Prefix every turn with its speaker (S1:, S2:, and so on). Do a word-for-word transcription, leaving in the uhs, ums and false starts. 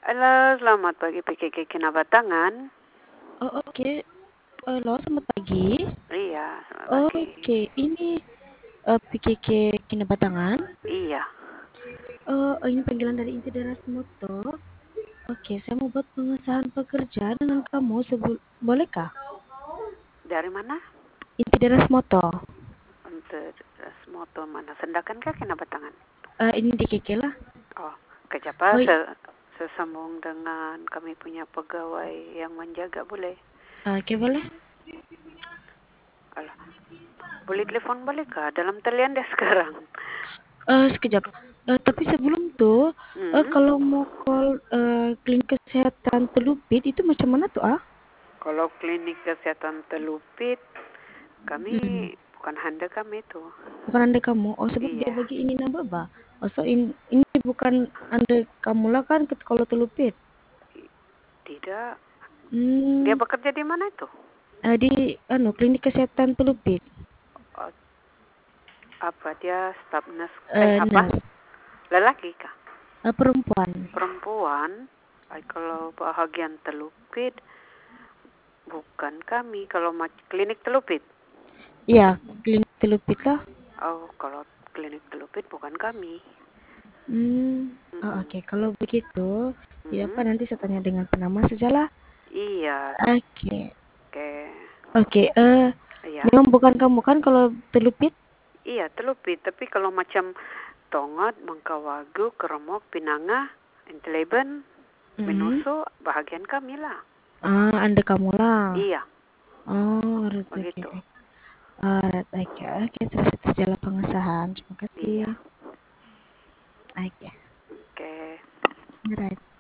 S1: Halo, selamat pagi P K K Kinabatangan.
S2: Oh, oke. Halo, selamat pagi.
S1: Iya, selamat pagi.
S2: Oke, ini eh, P K K Kinabatangan.
S1: Iya,
S2: Oh, ini panggilan dari Inti Daerah Moto. Oke, saya mau buat pengesahan pekerja dengan kamu. Sebul Bolehkah?
S1: dari mana?
S2: Inti Daerah Moto.
S1: Untuk moto mana? Sendakan kah Kinabatangan?
S2: Eh, ini di K K lah.
S1: Oh, kejapa
S2: Oh,
S1: se sesambung dengan kami punya pegawai yang menjaga boleh?
S2: oke, boleh.
S1: Alah, boleh telepon boleh kah? Dalam talian dia sekarang.
S2: Eh, sekejap. Eh, tapi sebelum tuh, eh,
S1: Hmm?
S2: kalau mau call eh, klinik kesehatan Telupit itu macam mana tuh ah?
S1: Kalau klinik kesehatan Telupit, kami
S2: Hmm.
S1: bukan handa kami itu.
S2: Bukan anda kamu. Oh, sebab dia
S1: Iya,
S2: bagi ini nambah bah. Oh, so in, ini bukan anda kamu lah kan ket- kalau Telupit.
S1: tidak. Dia
S2: Hmm,
S1: bekerja di mana itu?
S2: eh, di anu klinik kesehatan Telupit.
S1: Oh, apa dia staf nurse? Eh,
S2: Eh,
S1: apa?
S2: nurse,
S1: Lelaki kah?
S2: eh, perempuan.
S1: Perempuan? Ay, kalau bahagian Telupit, bukan kami. Kalau klinik Telupit.
S2: Iya, klinik Telupit lah.
S1: Oh, kalau klinik Telupit bukan kami.
S2: Hmm, oh,
S1: Mm-mm.
S2: oke. Kalau begitu, tidak apa
S1: Mm-mm.
S2: nanti saya tanya dengan penama sajalah.
S1: Iya,
S2: Oke,
S1: oke.
S2: oke. Eh,
S1: Iya,
S2: memang bukan kamu kan kalau Telupit?
S1: iya Telupit. Tapi kalau macam Tongat, Mangkawagu, Keremok, Pinanga, Inteleben,
S2: Hmm.
S1: Menuso, bahagian kami lah.
S2: Ah, anda kamu lah.
S1: Iya,
S2: Oh, right, oke.
S1: begitu.
S2: Alright, oke, oke, terus itu jalan pengesahan. Terima kasih.
S1: Iya,
S2: Oke,
S1: oke.
S2: alright.